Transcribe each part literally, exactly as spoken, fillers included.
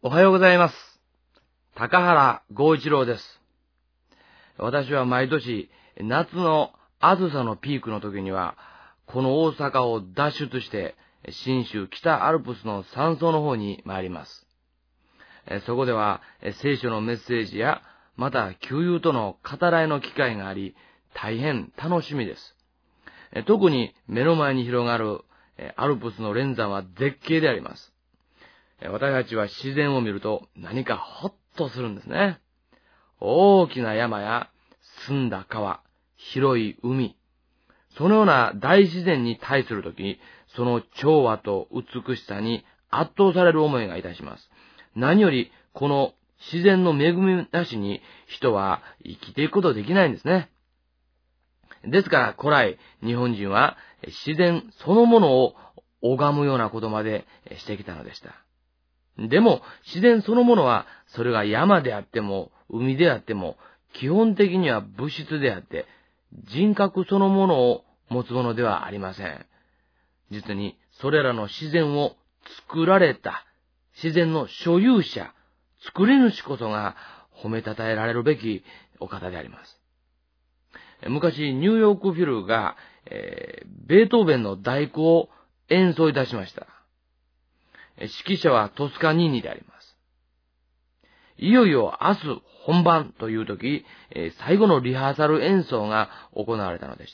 おはようございます。高原剛一郎です。私は毎年夏の暑さのピークの時にはこの大阪を脱出して信州北アルプスの山荘の方に参ります。そこでは聖書のメッセージやまた旧友との語らいの機会があり大変楽しみです。特に目の前に広がるアルプスの連山は絶景であります。私たちは自然を見ると何かホッとするんですね。大きな山や澄んだ川、広い海、そのような大自然に対するとき、その調和と美しさに圧倒される思いがいたします。何よりこの自然の恵みなしに人は生きていくことできないんですね。ですから古来日本人は自然そのものを拝むようなことまでしてきたのでした。でも自然そのものはそれが山であっても海であっても基本的には物質であって人格そのものを持つものではありません。実にそれらの自然を作られた自然の所有者、作り主こそが褒めたたえられるべきお方であります。昔ニューヨークフィルが、えー、ベートーベンの第九を演奏いたしました。指揮者はトスカニーニであります。いよいよ明日本番という時、最後のリハーサル演奏が行われたのでした。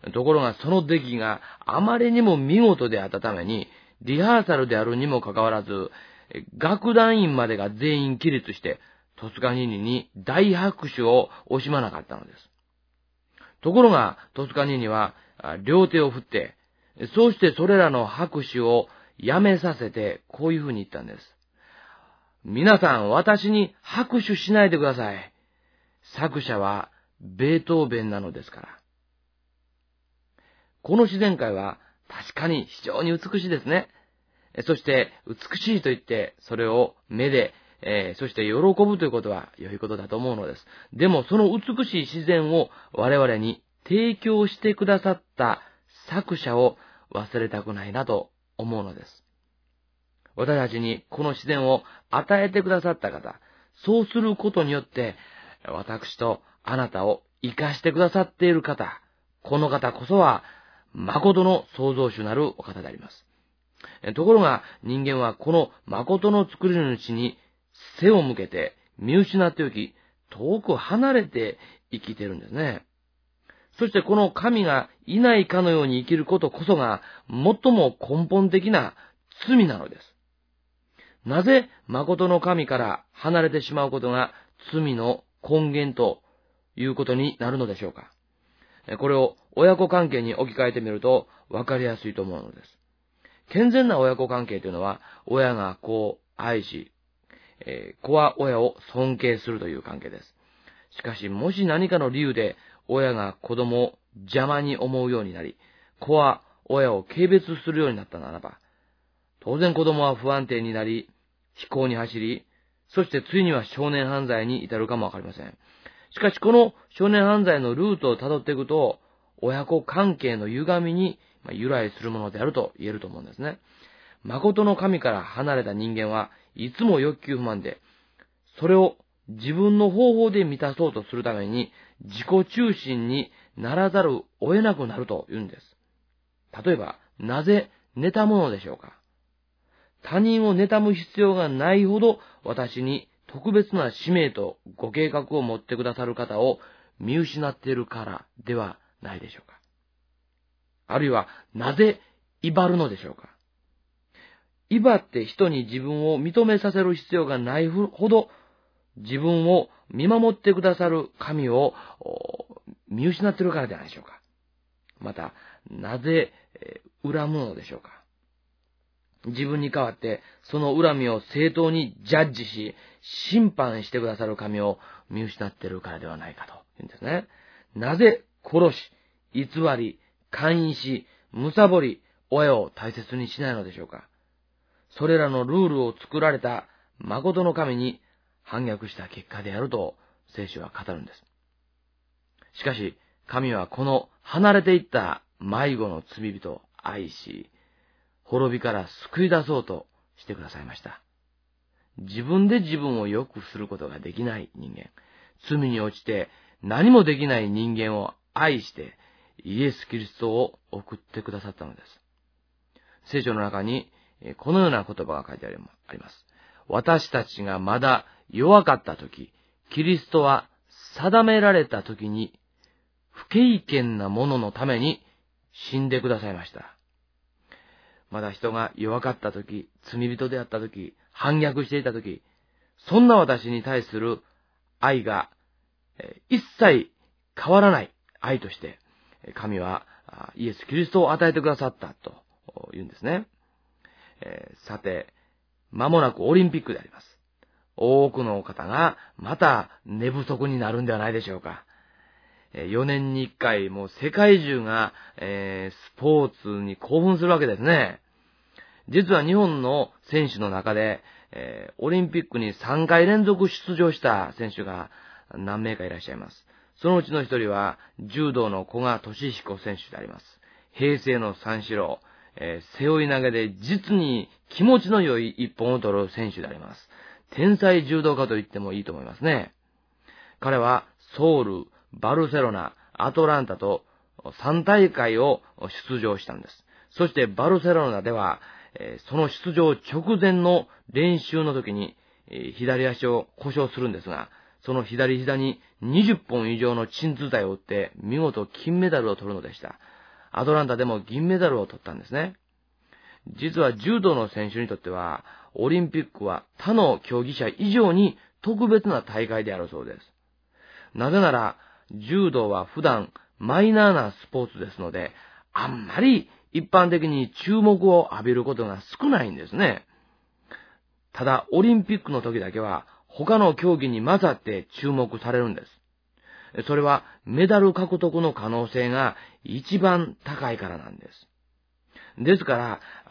ところがその出来があまりにも見事であったために、リハーサルであるにもかかわらず、楽団員までが全員起立して、トスカニーニに大拍手を惜しまなかったのです。ところがトスカニーニは両手を振って、そうしてそれらの拍手をやめさせて、こういうふうに言ったんです。皆さん、私に拍手しないでください。作者はベートーベンなのですから。この自然界は確かに非常に美しいですね。そして美しいと言って、それを目で、えー、そして喜ぶということは良いことだと思うのです。でもその美しい自然を我々に提供してくださった作者を忘れたくないなと思うのです。私たちにこの自然を与えてくださった方、そうすることによって、私とあなたを生かしてくださっている方、この方こそは、誠の創造主なるお方であります。ところが人間はこの誠の作り主に背を向けて見失っておき、遠く離れて生きているんですね。そしてこの神がいないかのように生きることこそが最も根本的な罪なのです。なぜ誠の神から離れてしまうことが罪の根源ということになるのでしょうか。これを親子関係に置き換えてみると分かりやすいと思うのです。健全な親子関係というのは親が子を愛し、えー、子は親を尊敬するという関係です。しかしもし何かの理由で親が子供を邪魔に思うようになり、子は親を軽蔑するようになったならば、当然子供は不安定になり、非行に走り、そしてついには少年犯罪に至るかもわかりません。しかしこの少年犯罪のルートをたどっていくと、親子関係の歪みに由来するものであると言えると思うんですね。誠の神から離れた人間はいつも欲求不満で、それを自分の方法で満たそうとするために自己中心にならざるを得なくなると言うんです。例えば、なぜ妬むのでしょうか。他人を妬む必要がないほど私に特別な使命とご計画を持ってくださる方を見失っているからではないでしょうか。あるいはなぜ威張るのでしょうか。威張って人に自分を認めさせる必要がないほど自分を見守ってくださる神を見失っているからではないでしょうか。また、なぜ恨むのでしょうか。自分に代わってその恨みを正当にジャッジし審判してくださる神を見失っているからではないかと言うんですね。なぜ殺し、偽り、姦淫し、貪り、親を大切にしないのでしょうか。それらのルールを作られた誠の神に反逆した結果であると聖書は語るんです。しかし神はこの離れていった迷子の罪人を愛し、滅びから救い出そうとしてくださいました。 自分で自分を良くすることができない人間、罪に落ちて何もできない人間を愛してイエス・キリストを送ってくださったのです。聖書の中にこのような言葉が書いてあります。私たちがまだ弱かったとき、キリストは定められたときに不敬虔な者のために死んでくださいました。まだ人が弱かったとき、罪人であったとき、反逆していたとき、そんな私に対する愛が一切変わらない愛として、神はイエス・キリストを与えてくださったと言うんですね。えー、さて、間もなくオリンピックであります。多くの方がまた寝不足になるんではないでしょうか。よねんにいっかい、もう世界中が、えー、スポーツに興奮するわけですね。実は日本の選手の中で、えー、オリンピックにさんかい連続出場した選手が何名かいらっしゃいます。そのうちの一人は、柔道の古賀稔彦選手であります。平成の三四郎、えー、背負い投げで実に気持ちの良い一本を取る選手であります。天才柔道家と言ってもいいと思いますね。彼はソウル、バルセロナ、アトランタとさん大会を出場したんです。そしてバルセロナでは、えー、その出場直前の練習の時に、えー、左足を故障するんですが、その左膝ににじゅっぽん以上の鎮痛剤を打って見事金メダルを取るのでした。アトランタでも銀メダルを取ったんですね。実は柔道の選手にとっては、オリンピックは他の競技者以上に特別な大会であるそうです。なぜなら、柔道は普段マイナーなスポーツですので、あんまり一般的に注目を浴びることが少ないんですね。ただ、オリンピックの時だけは、他の競技に混ざって注目されるんです。それはメダル獲得の可能性が一番高いからなんです。ですから、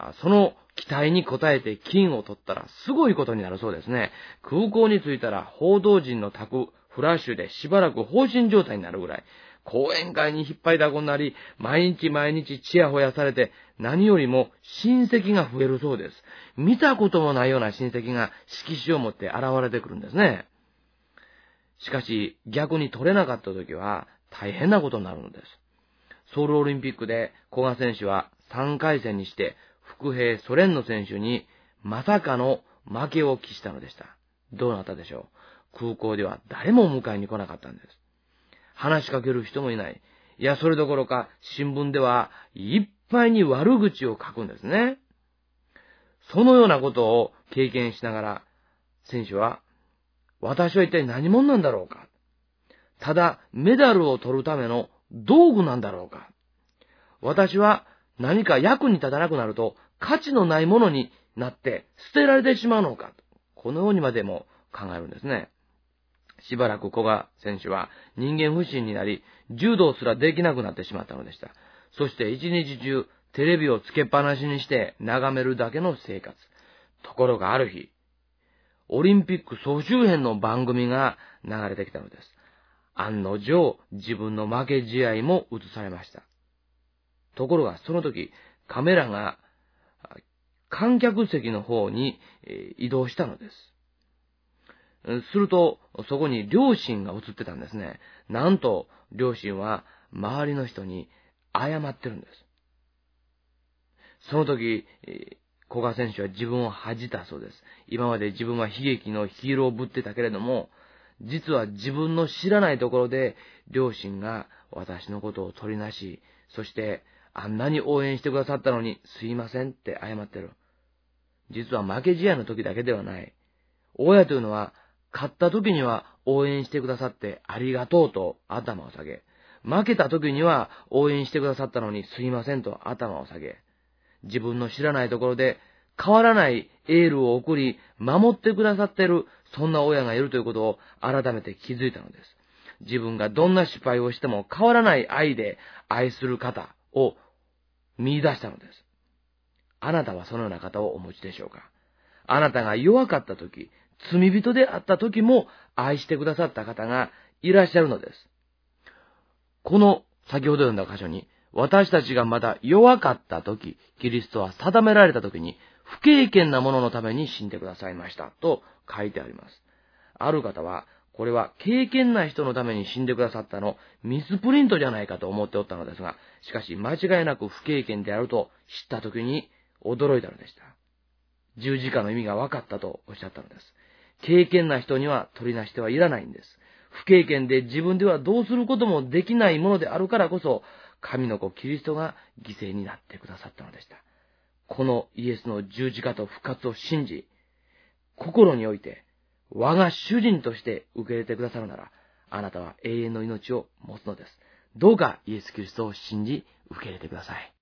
その期待に応えて金を取ったらすごいことになるそうですね。空港に着いたら報道陣の宅、フラッシュでしばらく放心状態になるぐらい、講演会に引っ張りだこになり、毎日毎日チヤホヤされて、何よりも親戚が増えるそうです。見たこともないような親戚が色紙を持って現れてくるんですね。しかし逆に取れなかった時は大変なことになるのです。ソウルオリンピックで古賀選手はさんかい戦にして伏兵ソ連の選手にまさかの負けを喫したのでした。どうなったでしょう。空港では誰も迎えに来なかったんです。話しかける人もいない。いや、それどころか新聞ではいっぱいに悪口を書くんですね。そのようなことを経験しながら選手は、私は一体何者なんだろうか。ただメダルを取るための道具なんだろうか。私は何か役に立たなくなると価値のないものになって捨てられてしまうのか。このようにまでも考えるんですね。しばらく古賀選手は人間不信になり、柔道すらできなくなってしまったのでした。そして一日中テレビをつけっぱなしにして眺めるだけの生活。ところがある日、オリンピック総集編の番組が流れてきたのです。案の定、自分の負け試合も映されました。ところがその時、カメラが観客席の方に移動したのです。すると、そこに両親が映ってたんですね。なんと、両親は周りの人に謝ってるんです。その時、古賀選手は自分を恥じたそうです。今まで自分は悲劇のヒーローぶってたけれども、実は自分の知らないところで、両親が私のことを取りなし、そしてあんなに応援してくださったのにすいませんって謝ってる。実は負け試合の時だけではない。親というのは、勝った時には応援してくださってありがとうと頭を下げ、負けた時には応援してくださったのにすいませんと頭を下げ、自分の知らないところで変わらないエールを送り、守ってくださっている、そんな親がいるということを改めて気づいたのです。自分がどんな失敗をしても変わらない愛で愛する方を見出したのです。あなたはそのような方をお持ちでしょうか。あなたが弱かった時、罪人であった時も愛してくださった方がいらっしゃるのです。この先ほど読んだ箇所に、私たちがまだ弱かった時、キリストは定められた時に不経験な者のために死んでくださいましたと書いてあります。ある方は、これは経験ない人のために死んでくださったの、ミスプリントじゃないかと思っておったのですが、しかし間違いなく不経験であると知ったときに驚いたのでした。十字架の意味が分かったとおっしゃったのです。経験な人には取りなしてはいらないんです。不経験で自分ではどうすることもできないものであるからこそ、神の子キリストが犠牲になってくださったのでした。このイエスの十字架と復活を信じ、心において我が主人として受け入れてくださるなら、あなたは永遠の命を持つのです。どうかイエス・キリストを信じ受け入れてください。